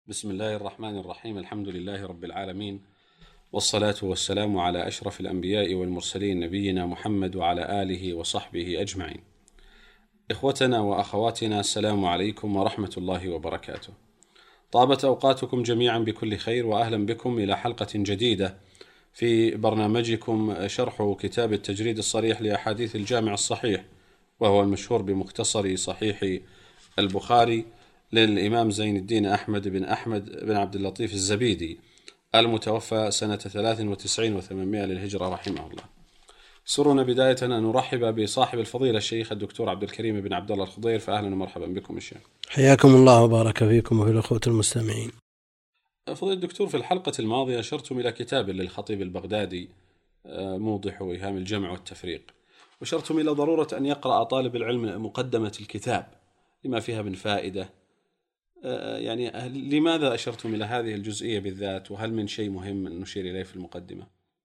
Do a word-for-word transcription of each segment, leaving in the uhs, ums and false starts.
بسم الله الرحمن الرحيم. الحمد لله رب العالمين، والصلاة والسلام على أشرف الأنبياء والمرسلين نبينا محمد وعلى آله وصحبه أجمعين. إخوتنا وأخواتنا، السلام عليكم ورحمة الله وبركاته. طابت أوقاتكم جميعا بكل خير، وأهلا بكم إلى حلقة جديدة في برنامجكم شرح كتاب التجريد الصريح لأحاديث الجامع الصحيح، وهو المشهور بمختصر صحيح البخاري للإمام زين الدين أحمد بن أحمد بن عبد اللطيف الزبيدي، المتوفى سنة ثلاث وتسعين وثمانمائة للهجرة رحمه الله. سرنا بداية أن نرحب بصاحب الفضيلة الشيخ الدكتور عبد الكريم بن عبد الله الخضير، فأهلا ومرحبا بكم الشيخ. حياكم الله وبارك فيكم وفي الأخوة المستمعين. فضيلة الدكتور، في الحلقة الماضية أشرتم إلى كتاب للخطيب البغدادي موضح وإيهام الجمع والتفريق، وأشرتم إلى ضرورة أن يقرأ طالب العلم مقدمة الكتاب لما فيها من فائدة. يعني لماذا أشرتم إلى هذه الجزئية بالذات، وهل من شيء مهم نشير إليه في المقدمة؟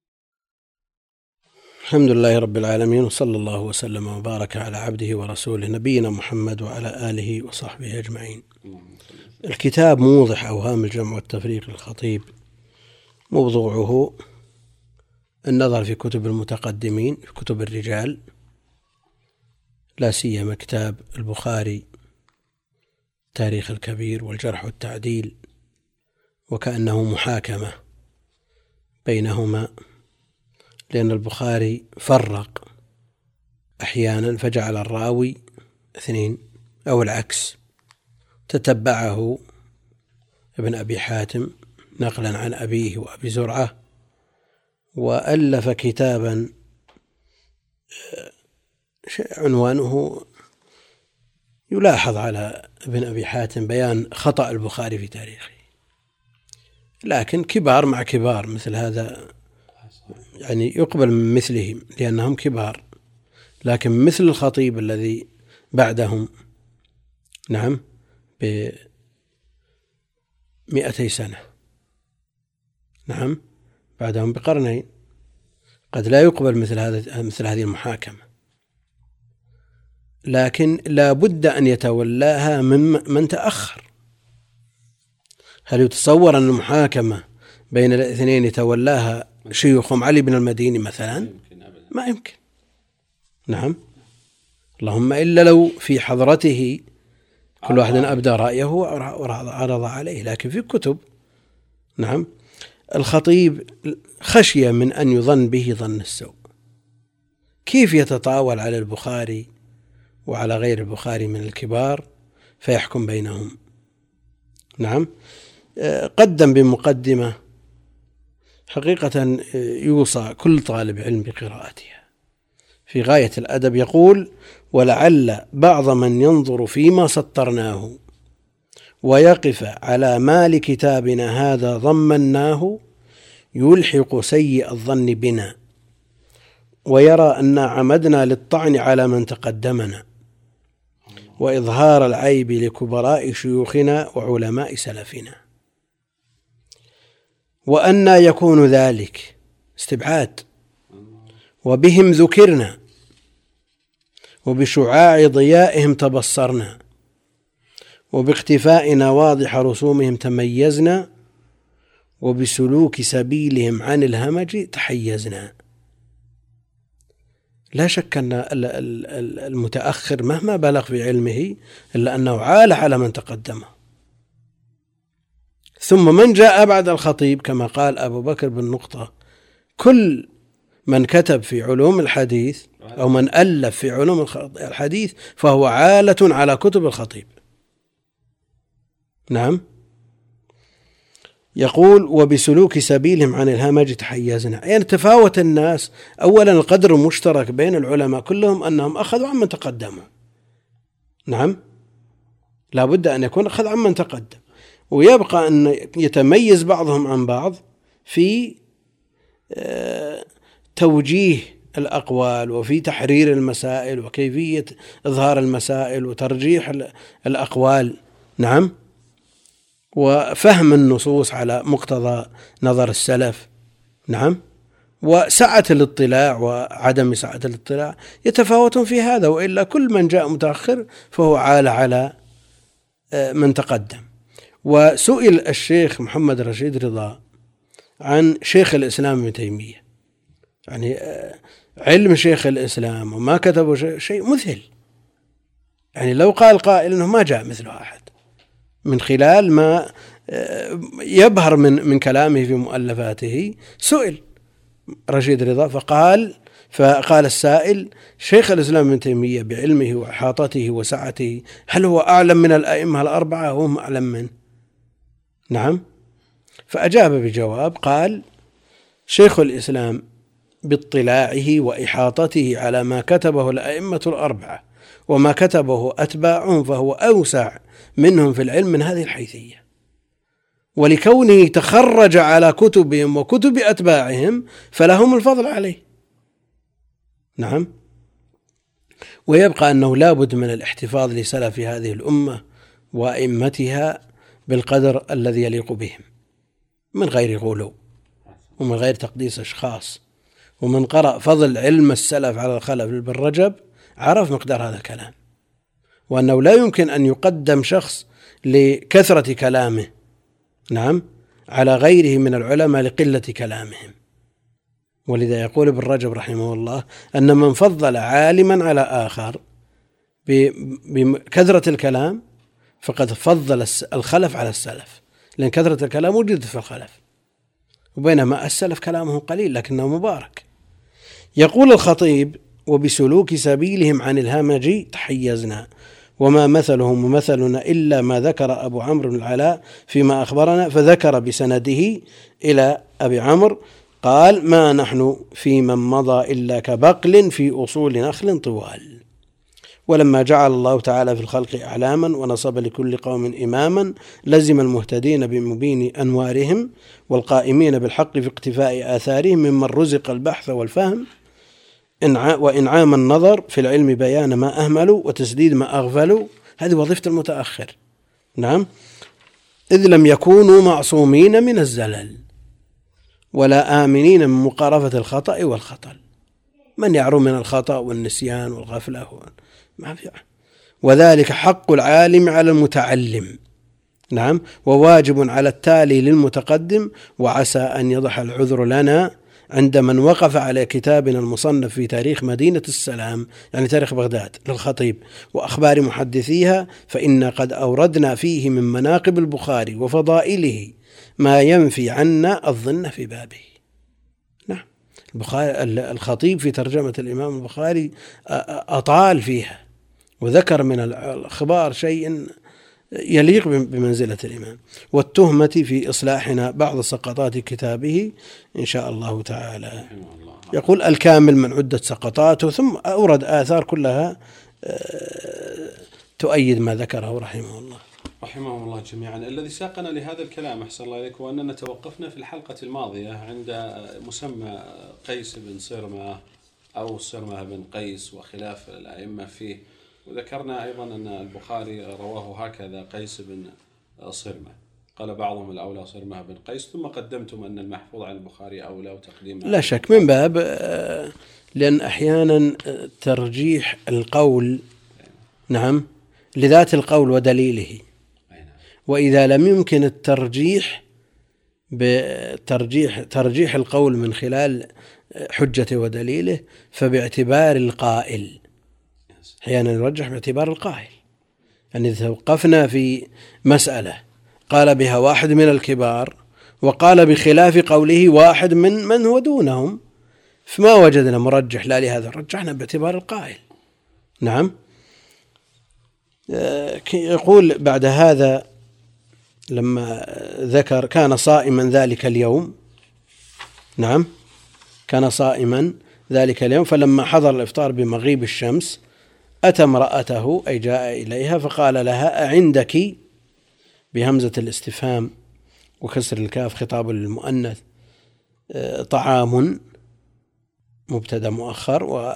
الحمد لله رب العالمين، وصلى الله وسلم وبارك على عبده ورسوله نبينا محمد وعلى آله وصحبه أجمعين. الكتاب موضح أوهام الجمع والتفريق للخطيب، موضوعه النظر في كتب المتقدمين، في كتب الرجال، لا سيما كتاب البخاري تاريخ الكبير والجرح والتعديل، وكأنه محاكمة بينهما، لأن البخاري فرق أحيانا فجعل الراوي اثنين أو العكس. تتبعه ابن أبي حاتم نقلا عن أبيه وأبي زرعة، وألف كتابا عنوانه يلاحظ على ابن أبي حاتم بيان خطأ البخاري في تاريخه، لكن كبار مع كبار مثل هذا يعني يقبل من مثلهم لأنهم كبار، لكن مثل الخطيب الذي بعدهم نعم بمئتي سنة، نعم بعدهم بقرنين، قد لا يقبل مثل هذا مثل هذه المحاكمة، لكن لا بد أن يتولاها من من تأخر. هل يتصور أن المحاكمة بين الاثنين يتولاها شيوخهم علي بن المديني مثلا؟ ما يمكن. نعم، اللهم إلا لو في حضرته كل واحد أبدى رأيه وعرض عليه، لكن في كتب. نعم، الخطيب خشية من أن يظن به ظن السوء. كيف يتطاول على البخاري وعلى غير البخاري من الكبار فيحكم بينهم؟ نعم، قدم بمقدمة حقيقة يوصى كل طالب علم بقراءتها في غاية الأدب. يقول: ولعل بعض من ينظر فيما سطرناه ويقف على مال كتابنا هذا ضمناه يلحق سيء الظن بنا، ويرى أن عمدنا للطعن على من تقدمنا وإظهار العيب لكبراء شيوخنا وعلماء سلفنا، وأن يكون ذلك استبعاد، وبهم ذكرنا وبشعاع ضيائهم تبصرنا وباختفائنا واضح رسومهم تميزنا وبسلوك سبيلهم عن الهمج تحيزنا. لا شك أن المتأخر مهما بلغ في علمه إلا أنه عال على من تقدمه. ثم من جاء بعد الخطيب كما قال أبو بكر بن نقطة: كل من كتب في علوم الحديث أو من ألف في علوم الحديث فهو عالة على كتب الخطيب. نعم، يقول: وبسلوك سبيلهم عن الهمج تحيزنا، يعني تفاوت الناس. أولا القدر المشترك بين العلماء كلهم أنهم أخذوا عمن تقدموا. نعم، لا بد أن يكون أخذ عمن تقدم، ويبقى أن يتميز بعضهم عن بعض في توجيه الأقوال وفي تحرير المسائل وكيفية إظهار المسائل وترجيح الأقوال. نعم، وفهم النصوص على مقتضى نظر السلف. نعم، وسعة الاطلاع وعدم سعة الاطلاع يتفاوتون في هذا، وإلا كل من جاء متأخر فهو عال على من تقدم. وسئل الشيخ محمد رشيد رضا عن شيخ الإسلام ابن تيمية، يعني علم شيخ الإسلام وما كتبه شيء مذهل، يعني لو قال قائل أنه ما جاء مثله أحد من خلال ما يبهر من من كلامه في مؤلفاته. سئل رشيد رضا فقال فقال السائل: شيخ الإسلام ابن تيمية بعلمه وإحاطته وسعته هل هو أعلم من الأئمة الأربعة وهم أعلم منه؟ نعم. فأجاب بجواب قال: شيخ الإسلام باطلاعه وإحاطته على ما كتبه الأئمة الأربعة وما كتبه أتباعهم فهو أوسع منهم في العلم من هذه الحيثية، ولكونه تخرج على كتبهم وكتب أتباعهم فلهم الفضل عليه. نعم. ويبقى أنه لا بد من الاحتفاظ لسلف هذه الأمة وأئمتها بالقدر الذي يليق بهم من غير غلو ومن غير تقديس أشخاص. ومن قرأ فضل علم السلف على الخلف بن رجب عرف مقدار هذا الكلام، وأنه لا يمكن أن يقدم شخص لكثرة كلامه نعم على غيره من العلماء لقلة كلامهم. ولذا يقول ابن رجب رحمه الله أن من فضل عالما على آخر بكثرة الكلام فقد فضل الخلف على السلف، لأن كثرة الكلام وجدت في الخلف، وبينما السلف كلامه قليل لكنه مبارك. يقول الخطيب: وبسلوك سبيلهم عن الهمج تحيزنا، وما مثلهم ومثلنا إلا ما ذكر أبو عمرو بن العلاء فيما أخبرنا، فذكر بسنده إلى أبي عمرو قال: ما نحن في من مضى إلا كبقل في أصول نخل طوال. ولما جعل الله تعالى في الخلق أعلاما ونصب لكل قوم إماما لزم المهتدين بمبين أنوارهم والقائمين بالحق في اقتفاء آثارهم ممن رزق البحث والفهم وإنعام النظر في العلم بيان ما أهملوا وتسديد ما أغفلوا. هذه وظيفة المتأخر. نعم. إذ لم يكونوا معصومين من الزلل ولا آمنين من مقارفة الخطأ والخطل. من يعرو من الخطأ والنسيان والغفلة ما في. وذلك حق العالم على المتعلم. نعم. وواجب على التالي للمتقدم، وعسى أن يضح العذر لنا عند من وقف على كتابنا المصنف في تاريخ مدينة السلام، يعني تاريخ بغداد للخطيب، وأخبار محدثيها، فإن قد أوردنا فيه من مناقب البخاري وفضائله ما ينفي عنا الظن في بابه. نعم. البخاري الخطيب في ترجمة الإمام البخاري أطال فيها وذكر من الأخبار شيء يليق بمنزلة الإمام. والتهمة في إصلاحنا بعض سقطات كتابه إن شاء الله تعالى. يقول الكامل من عدة سقطاته، ثم أورد آثار كلها تؤيد ما ذكره رحمه الله. رحمه الله جميعا. الذي ساقنا لهذا الكلام أحسن الله إليك وأننا توقفنا في الحلقة الماضية عند مسمى قيس بن صرمة أو صرمة بن قيس وخلاف الأئمة فيه، وذكرنا أيضا أن البخاري رواه هكذا قيس بن صرمة، قال بعضهم الأولى صرمة بن قيس، ثم قدمتم أن المحفوظ عن البخاري أولى وتقديم. لا شك من باب، لأن أحيانا ترجيح القول نعم لذات القول ودليله، وإذا لم يمكن الترجيح بترجيح ترجيح القول من خلال حجته ودليله فباعتبار القائل. أحيانا نرجح باعتبار القائل، يعني إذا توقفنا في مسألة قال بها واحد من الكبار وقال بخلاف قوله واحد من من هو دونهم، فما وجدنا مرجح لا لهذا، رجحنا باعتبار القائل. نعم. يقول بعد هذا لما ذكر كان صائما ذلك اليوم. نعم. كان صائما ذلك اليوم، فلما حضر الإفطار بمغيب الشمس أتى امرأته أي جاء إليها فقال لها أعندك بهمزة الاستفهام وكسر الكاف خطاب للمؤنث طعام مبتدأ مؤخر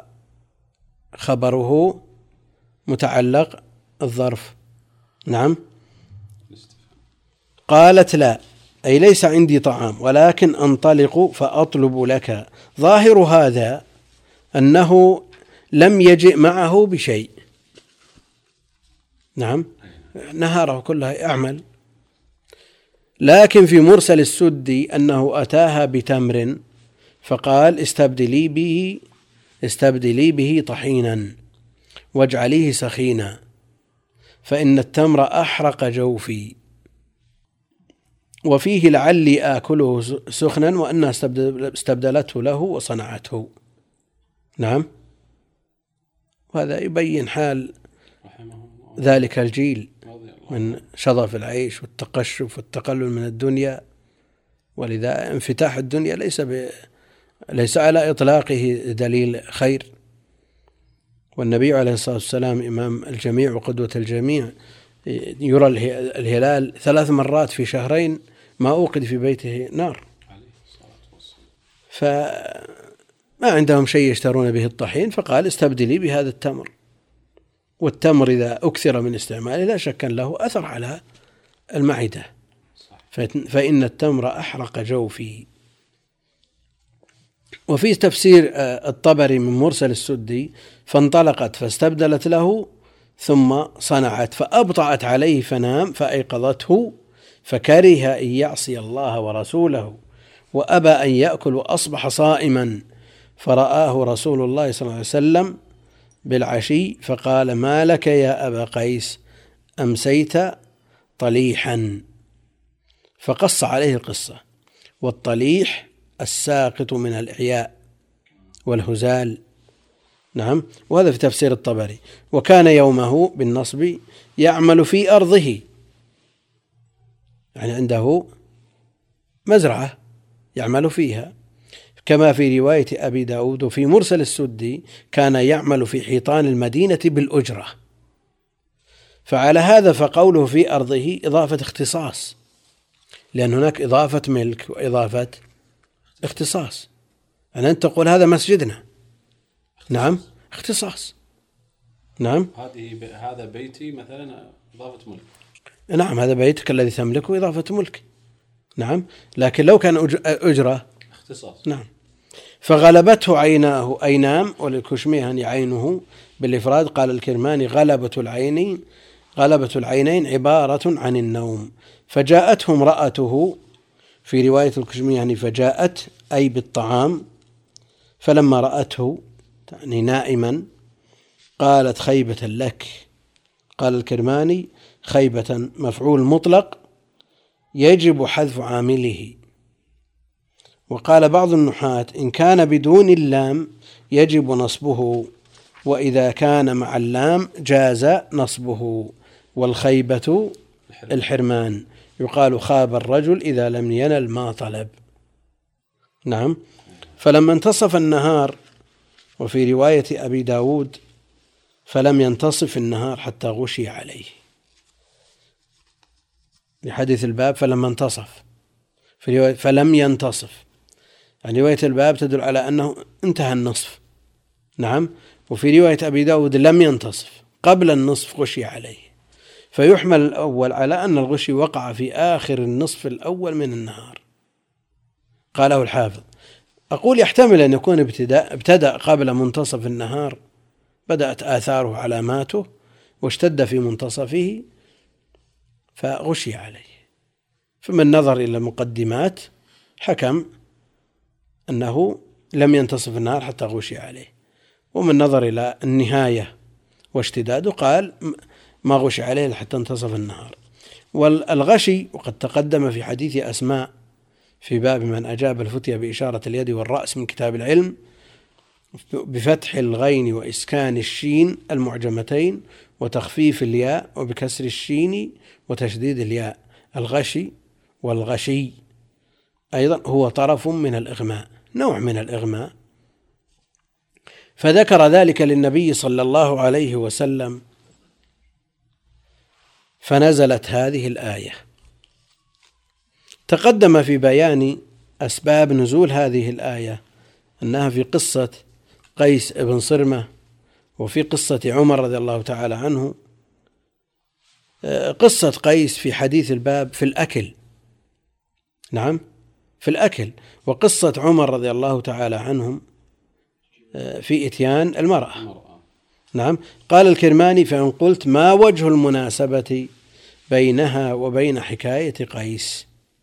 وخبره متعلق الظرف. نعم. قالت لا أي ليس عندي طعام ولكن أنطلق فأطلب لك. ظاهر هذا أنه لم يجئ معه بشيء. نعم. نهاره كلها أعمل لكن في مرسل السدي أنه أتاها بتمر فقال استبدلي به استبدلي به طحينا واجعليه سخينا فإن التمر أحرق جوفي، وفيه لعلي آكله سخنا وأنها استبدلته له وصنعته. نعم، وهذا يبين حال ذلك الجيل من شظف العيش والتقشف والتقلل من الدنيا، ولذا انفتاح الدنيا ليس ب... ليس على إطلاقه دليل خير. والنبي عليه الصلاة والسلام إمام الجميع وقدوة الجميع يرى الهلال ثلاث مرات في شهرين ما أوقد في بيته نار، فما عندهم شيء يشترون به الطحين، فقال استبدلي بهذا التمر. والتمر إذا أكثر من استعماله لا شك له أثر على المعدة، فإن التمر أحرق جوفي. وفي تفسير الطبري من مرسل السدي فانطلقت فاستبدلت له ثم صنعت فأبطأت عليه فنام فأيقظته فكره أن يعصي الله ورسوله وأبى أن يأكل وأصبح صائما، فرآه رسول الله صلى الله عليه وسلم بالعشي فقال ما لك يا أبا قيس أمسيت طليحا، فقص عليه القصة. والطليح الساقط من الإعياء والهزال. نعم، وهذا في تفسير الطبري. وكان يومه بالنصب يعمل في أرضه، يعني عنده مزرعة يعمل فيها، كما في رواية أبي داود. وفي مرسل السدي كان يعمل في حيطان المدينة بالأجرة. فعلى هذا فقوله في أرضه إضافة اختصاص، لأن هناك إضافة ملك وإضافة اختصاص. يعني أنت تقول هذا مسجدنا، نعم اختصاص. نعم، هذه هذا بيتي مثلا إضافة ملك. نعم، هذا بيتك الذي تملكه إضافة ملك. نعم، لكن لو كان أجرة اختصاص. نعم. فغلبته عيناه أي نام، وللكشميهني عينه بالإفراد. قال الكرماني غلبة العين غلبة العينين عبارة عن النوم. فجاءته امرأته في رواية الكشميهني فجاءت أي بالطعام، فلما رأته يعني نائما قالت خيبة لك. قال الكرماني خيبة مفعول مطلق يجب حذف عامله. وقال بعض النحاة إن كان بدون اللام يجب نصبه، وإذا كان مع اللام جاز نصبه. والخيبة الحرمان، يقال خاب الرجل إذا لم ينل ما طلب. نعم. فلما انتصف النهار، وفي رواية أبي داود فلم ينتصف النهار حتى غشي عليه، لحديث الباب فلما انتصف، في رواية فلم ينتصف، يعني رواية الباب تدل على أنه انتهى النصف. نعم. وفي رواية أبي داود لم ينتصف، قبل النصف غشي عليه، فيحمل الأول على أن الغشي وقع في آخر النصف الأول من النهار. قاله الحافظ. أقول يحتمل أن يكون ابتداء ابتدأ قبل منتصف النهار، بدأت آثاره علاماته واشتد في منتصفه فغشي عليه. فمن نظر إلى المقدمات حكم أنه لم ينتصف النهار حتى غشي عليه، ومن نظر إلى النهاية واشتداده قال ما غشي عليه حتى انتصف النهار. والغشي وقد تقدم في حديث أسماء في باب من أجاب الفتية بإشارة اليد والرأس من كتاب العلم بفتح الغين وإسكان الشين المعجمتين وتخفيف الياء وبكسر الشين وتشديد الياء. الغشي والغشي أيضا هو طرف من الإغماء، نوع من الإغماء. فذكر ذلك للنبي صلى الله عليه وسلم، فنزلت هذه الآية. تقدم في بيان أسباب نزول هذه الآية أنها في قصة قيس بن صرمة، وفي قصة عمر رضي الله تعالى عنه. قصة قيس في حديث الباب في الأكل، نعم في الأكل، وقصة عمر رضي الله تعالى عنهم في إتيان المرأة. نعم. قال الكرماني فإن قلت ما وجه المناسبة بينها وبين حكاية قيس؟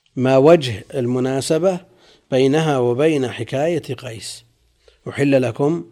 ما وجه المناسبة بينها وبين حكاية قيس. أحل لكم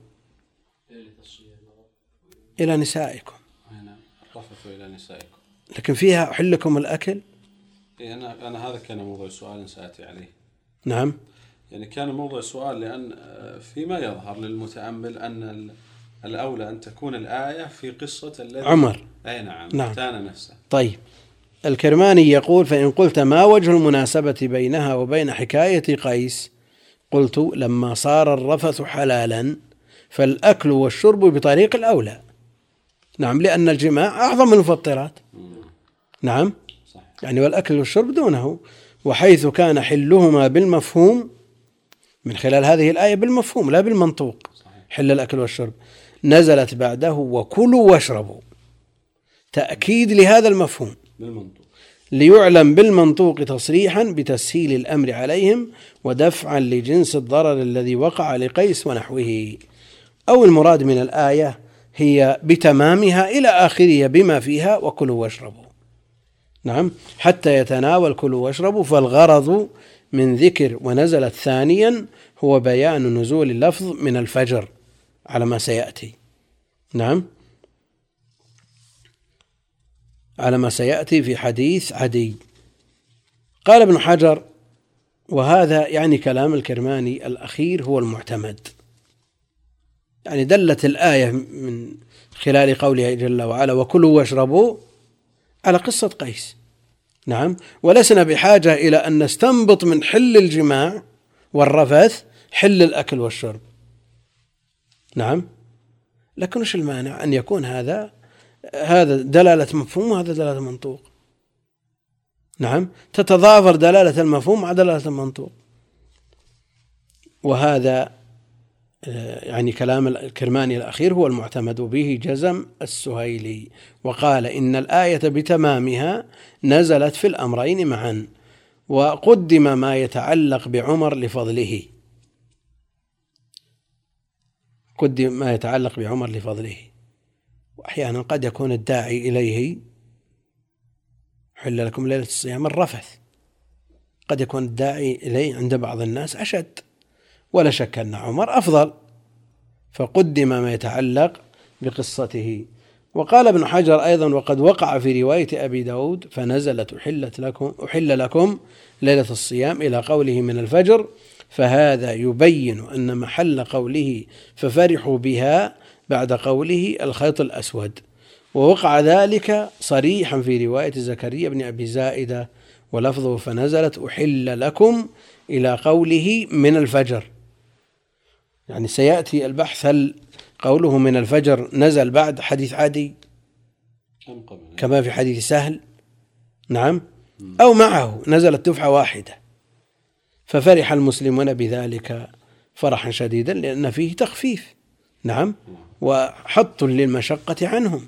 إلى نسائكم، الرفث إلى نسائكم، لكن فيها أحل لكم الأكل. أنا أنا هذا كان موضوع سؤال سأتي عليه. نعم، يعني كان موضوع سؤال لأن فيما يظهر للمتأمل أن الأولى أن تكون الآية في قصة الذي عمر. أي نعم، نعم. اختان نفسه. طيب، الكرماني يقول: فإن قلت ما وجه المناسبة بينها وبين حكاية قيس، قلت: لما صار الرفث حلالا فالأكل والشرب بطريق الأولى. نعم، لأن الجماع أعظم من المفطرات. نعم، صح. يعني والأكل والشرب دونه، وحيث كان حلهما بالمفهوم من خلال هذه الآية بالمفهوم لا بالمنطوق، حل الأكل والشرب، نزلت بعده وكلوا واشربوا، تأكيد لهذا المفهوم بالمنطوق، ليعلم بالمنطوق تصريحا بتسهيل الأمر عليهم ودفعا لجنس الضرر الذي وقع لقيس ونحوه. أو المراد من الآية هي بتمامها إلى آخرها بما فيها وكلوا واشربوا. نعم، حتى يتناول كلوا واشربوا، فالغرض من ذكر ونزلت ثانيا هو بيان نزول اللفظ من الفجر على ما سيأتي. نعم، على ما سيأتي في حديث عدي. قال ابن حجر: وهذا يعني كلام الكرماني الأخير هو المعتمد. يعني دلت الآية من خلال قوله جل وعلا وكلوا واشربوا على قصة قيس. نعم، ولسنا بحاجة إلى أن نستنبط من حل الجماع والرفث حل الأكل والشرب. نعم، لكن وش المانع أن يكون هذا هذا دلالة مفهوم وهذا دلالة منطوق؟ نعم، تتضافر دلالة المفهوم مع دلالة المنطوق. وهذا يعني كلام الكرماني الأخير هو المعتمد، به جزم السهيلي، وقال إن الآية بتمامها نزلت في الأمرين معا، وقدم ما يتعلق بعمر لفضله قدم ما يتعلق بعمر لفضله وأحيانا قد يكون الداعي إليه حل لكم ليلة الصيام الرفث، قد يكون الداعي إليه عند بعض الناس أشد، ولا شك أن عمر أفضل، فقدم ما يتعلق بقصته. وقال ابن حجر أيضا: وقد وقع في رواية أبي داود فنزلت أحلت لكم أحل لكم ليلة الصيام إلى قوله من الفجر، فهذا يبين أن محل قوله ففرحوا بها بعد قوله الخيط الأسود، ووقع ذلك صريحا في رواية زكريا بن أبي زائدة ولفظه فنزلت أحل لكم إلى قوله من الفجر. يعني سيأتي البحث هل قوله من الفجر نزل بعد حديث عدي كما في حديث سهل، نعم، أو معه نزلت دفعة واحدة، ففرح المسلمون بذلك فرحا شديدا لأن فيه تخفيف، نعم، وحط للمشقة عنهم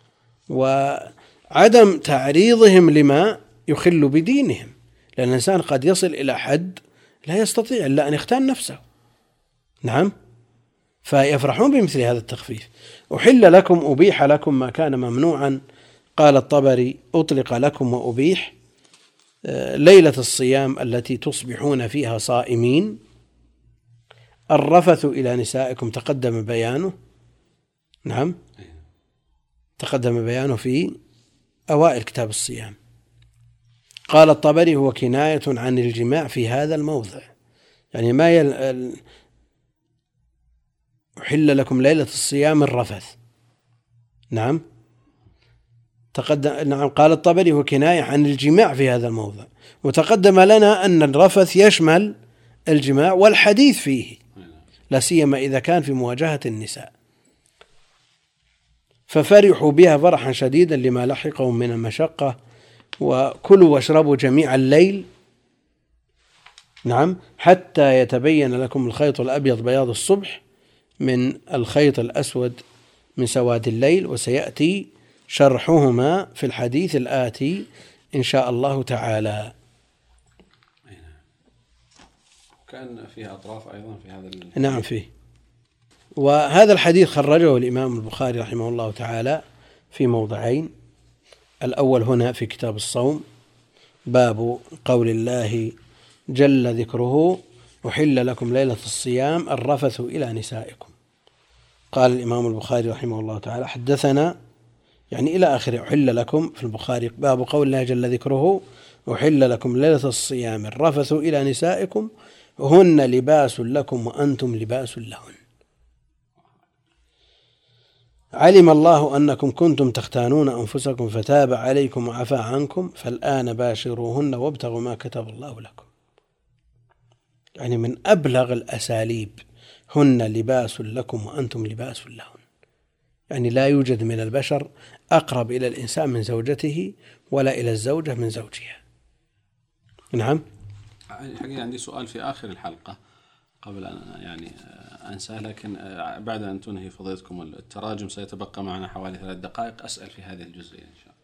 وعدم تعريضهم لما يخل بدينهم، لأن الإنسان قد يصل إلى حد لا يستطيع إلا أن يختان نفسه. نعم، فيفرحون بمثل هذا التخفيف. أحل لكم أبيح لكم ما كان ممنوعا. قال الطبري: أطلق لكم وأبيح ليلة الصيام التي تصبحون فيها صائمين. الرفث إلى نسائكم تقدم بيانه، نعم، تقدم بيانه في أوائل كتاب الصيام. قال الطبري: هو كناية عن الجماع في هذا الموضع، يعني ما يل... أحل لكم ليلة الصيام الرفث. نعم، تقدم. نعم، قال الطبري: هو كناية عن الجماع في هذا الموضع، وتقدم لنا أن الرفث يشمل الجماع والحديث فيه، لا سيما إذا كان في مواجهة النساء. ففرحوا بها فرحا شديدا لما لحقهم من المشقة. وكلوا واشربوا جميع الليل، نعم، حتى يتبين لكم الخيط الأبيض بياض الصبح من الخيط الأسود من سواد الليل، وسيأتي شرحهما في الحديث الآتي إن شاء الله تعالى. كان فيها أطراف أيضا في هذا الحديث. نعم فيه. وهذا الحديث خرجه الإمام البخاري رحمه الله تعالى في موضعين: الأول هنا في كتاب الصوم، باب قول الله جل ذكره أحل لكم ليلة الصيام الرفث إلى نسائكم. قال الإمام البخاري رحمه الله تعالى حدثنا يعني إلى آخر أحل لكم في البخاري باب قول الله جل ذكره أحل لكم ليلة الصيام الرفث إلى نسائكم هن لباس لكم وأنتم لباس لهن. علم الله أنكم كنتم تختانون أنفسكم فتاب عليكم وعفى عنكم فالآن باشروهن وابتغوا ما كتب الله لكم. يعني من أبلغ الأساليب هن لباس لكم وأنتم لباس لهن. يعني لا يوجد من البشر أقرب إلى الإنسان من زوجته ولا إلى الزوجة من زوجها. نعم. الحقيقة عندي سؤال في آخر الحلقة قبل أن يعني أنسى، لكن بعد أن تنهي فضيلتكم التراجم سيتبقى معنا حوالي ثلاث دقائق أسأل في هذه الجزئية إن شاء الله.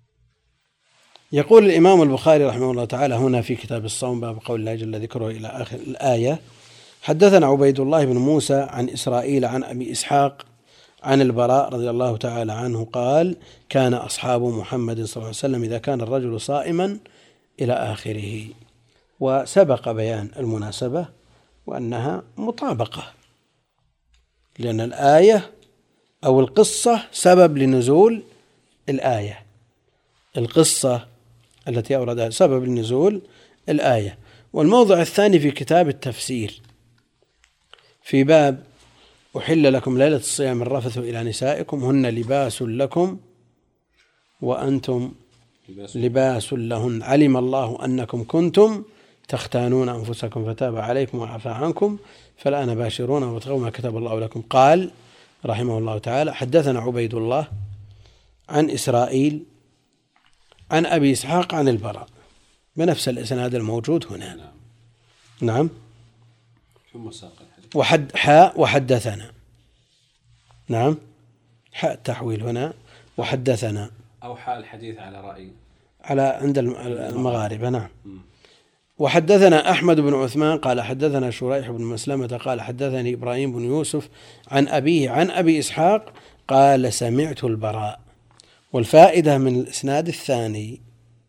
يقول الإمام البخاري رحمه الله تعالى هنا في كتاب الصوم باب قول الله جل ذكره إلى آخر الآية. حدثنا عبيد الله بن موسى عن إسرائيل عن أبي إسحاق عن البراء رضي الله تعالى عنه قال كان أصحاب محمد صلى الله عليه وسلم إذا كان الرجل صائما إلى آخره. وسبق بيان المناسبة وأنها مطابقة، لأن الآية أو القصة سبب لنزول الآية. القصة التي أوردها سبب لنزول الآية. والموضع الثاني في كتاب التفسير في باب أحل لكم ليلة الصيام الرفث إلى نسائكم هن لباس لكم وأنتم لباس لهن. علم الله أنكم كنتم تختانون أنفسكم فتاب عليكم وعفى عنكم فالآن باشرون وابتغوا ما كتب الله لكم. قال رحمه الله تعالى حدثنا عبيد الله عن إسرائيل عن أبي إسحاق عن البراء بنفس الإسناد الموجود هنا. نعم. نعم. ثم ساق الحديث وحد حاء وحدثنا. نعم. حاء التحويل هنا وحدثنا أو حاء الحديث على رأي على عند المغاربة. نعم. وحدثنا أحمد بن عثمان قال حدثنا شريح بن مسلمة قال حدثني إبراهيم بن يوسف عن أبيه عن أبي إسحاق قال سمعت البراء. والفائدة من الإسناد الثاني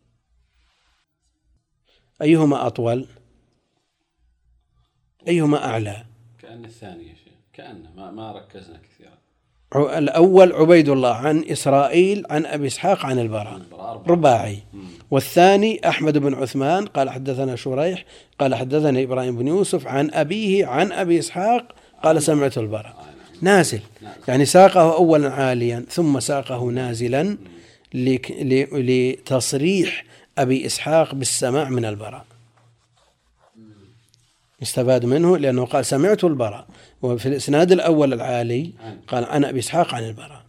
أيهما أطول أيهما أعلى؟ كأن الثاني يا شيخ كأن ما, ما ركزنا كثيرا. الأول عبيد الله عن إسرائيل عن أبي إسحاق عن البراء رباعي. والثاني أحمد بن عثمان قال حدثنا شريح قال حدثنا إبراهيم بن يوسف عن أبيه عن أبي إسحاق قال سمعت البراء. نازل يعني ساقه أولا عاليا ثم ساقه نازلا لتصريح أبي إسحاق بالسماع من البراء. استفاد منه لأنه قال سمعت البراء، وفي الإسناد الأول العالي قال عن أبي إسحاق عن البراء.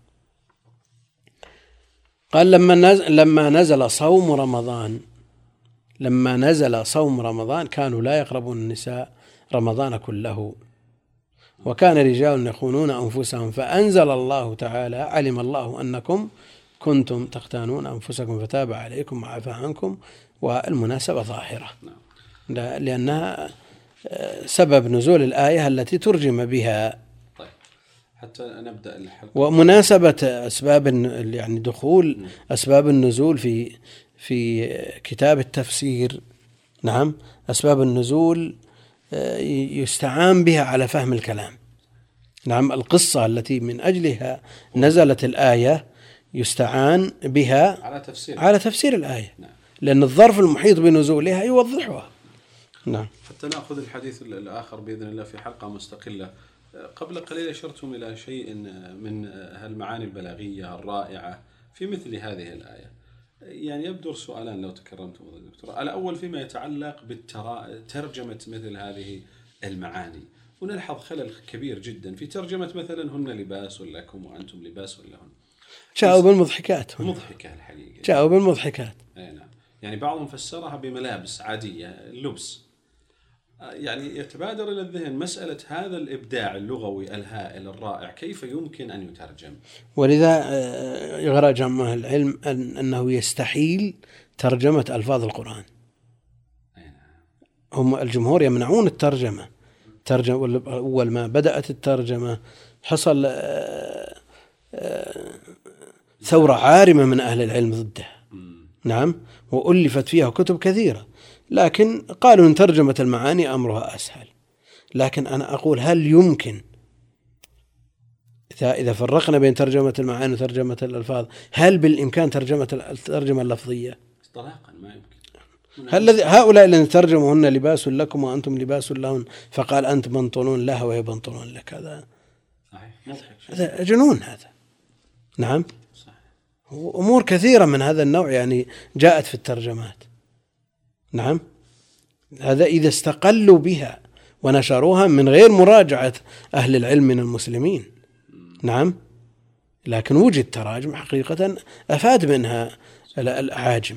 قال لما نزل, لما نزل صوم رمضان لما نزل صوم رمضان كانوا لا يقربون النساء رمضان كله وكان رجال يخونون أنفسهم فأنزل الله تعالى علم الله أنكم كنتم تختانون أنفسكم فتاب عليكم وعفى عنكم. والمناسبة ظاهرة لأنها سبب نزول الآية التي ترجم بها. طيب حتى نبدأ الحلقة. ومناسبة أسباب يعني دخول أسباب النزول في في كتاب التفسير. نعم. أسباب النزول يستعان بها على فهم الكلام. نعم. القصة التي من أجلها نزلت الآية يستعان بها على تفسير على تفسير الآية. نعم. لأن الظرف المحيط بنزولها يوضحها. نعم. حتى نأخذ الحديث الآخر بإذن الله في حلقة مستقلة. قبل قليل أشرتم إلى شيء من هالمعاني البلاغية الرائعة في مثل هذه الآية. يعني يبدو سؤالان لو تكرمتم دكتور. الأول فيما يتعلق بترجمة مثل هذه المعاني، ونلحظ خلل كبير جدا في ترجمة مثلا هن لباس لكم وأنتم لباس لهن. جاءوا بالمضحكات. مضحكة الحقيقة. جاءوا بالمضحكات. أي نعم. يعني بعضهم فسرها بملابس عادية اللبس. يعني يتبادر إلى الذهن مسألة هذا الإبداع اللغوي الهائل الرائع كيف يمكن أن يترجم. ولذا يغرى جمع العلم أنه يستحيل ترجمة ألفاظ القرآن. هم الجمهور يمنعون الترجمة. ترجمة أول ما بدأت الترجمة حصل ثورة عارمة من أهل العلم ضدها. نعم، وألفت فيها كتب كثيرة، لكن قالوا إن ترجمة المعاني أمرها أسهل. لكن أنا أقول هل يمكن إذا فرقنا بين ترجمة المعاني وترجمة الألفاظ هل بالإمكان ترجمة الترجمة اللفظية؟ إطلاقا ما يمكن. هل هؤلاء الذين ترجموا هن لباس لكم وأنتم لباس لهن، فقال أنت بنطلون لها وهي بنطلون لك، هذا هذا جنون هذا. نعم، أمور كثيرة من هذا النوع يعني جاءت في الترجمات. نعم، هذا إذا استقلوا بها ونشروها من غير مراجعة أهل العلم من المسلمين. نعم، لكن وجد تراجم حقيقة أفاد منها الأعاجم.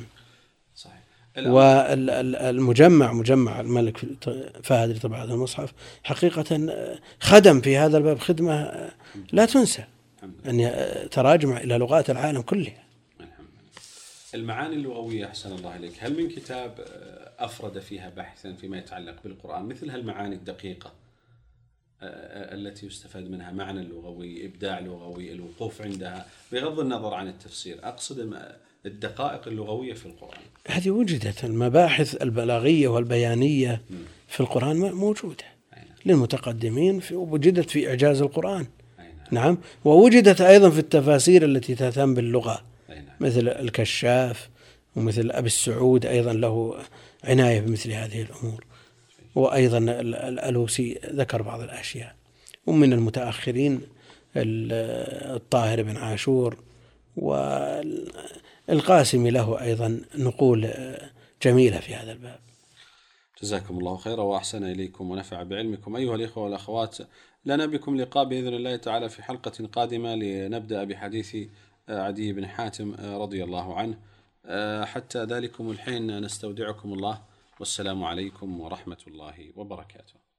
والمجمع مجمع الملك فهد لطباعة المصحف حقيقة خدم في هذا الباب خدمة لا تنسى، أن تراجم إلى لغات العالم كلها. المعاني اللغوية أحسن الله إليك، هل من كتاب أفرد فيها بحثا فيما يتعلق بالقرآن مثل هالمعاني الدقيقة التي يستفاد منها معنى لغوي، إبداع لغوي، الوقوف عندها بغض النظر عن التفسير، أقصد الدقائق اللغوية في القرآن؟ هذه وجدت، المباحث البلاغية والبيانية في القرآن موجودة للمتقدمين، وجدت في إعجاز القرآن. نعم، ووجدت أيضا في التفاسير التي تهتم باللغة مثل الكشاف ومثل أبي السعود أيضا له عناية بمثل هذه الأمور، وأيضا الألوسي ذكر بعض الأشياء، ومن المتأخرين الطاهر بن عاشور، والقاسمي له أيضا نقول جميلة في هذا الباب. جزاكم الله خيرا وأحسن إليكم ونفع بعلمكم. أيها الإخوة والأخوات، لنا بكم لقاء بإذن الله تعالى في حلقة قادمة لنبدأ بحديث عدي بن حاتم رضي الله عنه. حتى ذلكم الحين نستودعكم الله، والسلام عليكم ورحمة الله وبركاته.